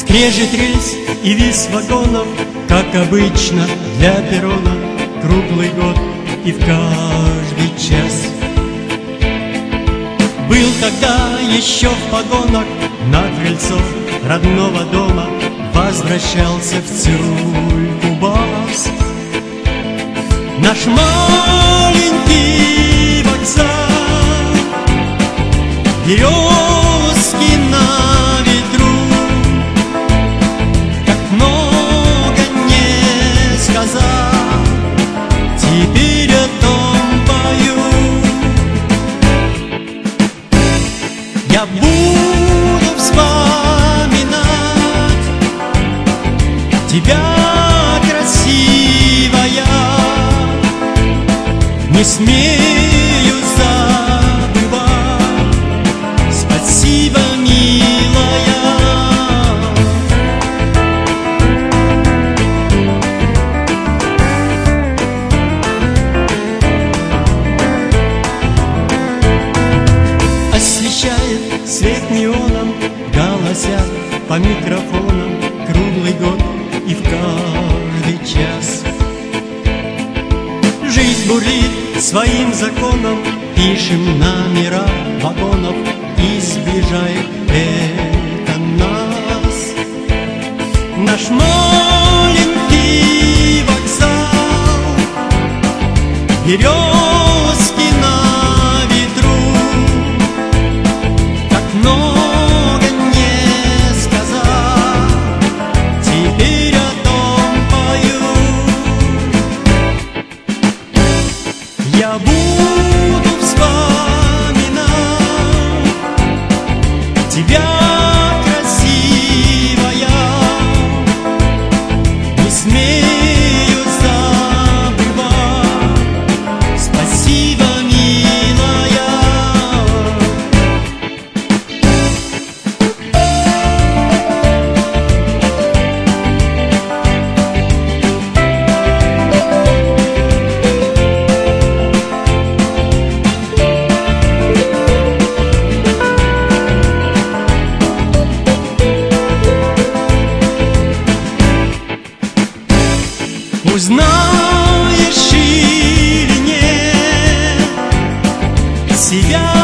Скрежет рельс и виз вагонов, как обычно для перрона, круглый год и в каждый час. Был тогда еще в погонах на крыльцо родного дома, возвращался в цирюльку бас. Наш маленький вокзал, березки на ветру, как много не сказал, теперь о том пою. Я буду вспоминать тебя, красивая, не смею забывать. Спасибо, милая. Освещает свет неоном, голосят по микрофонам, круглый год и в каждый час. Жизнь бурлит своим законом, пишем номера вагонов, и сближает это нас. Наш маленький вокзал, березки на ветру, так много не сказал, теперь о том пою. Я буду вспоминать тебя, красивая, не смею забывать. Спасибо, милая. Узнаешь или нет себя?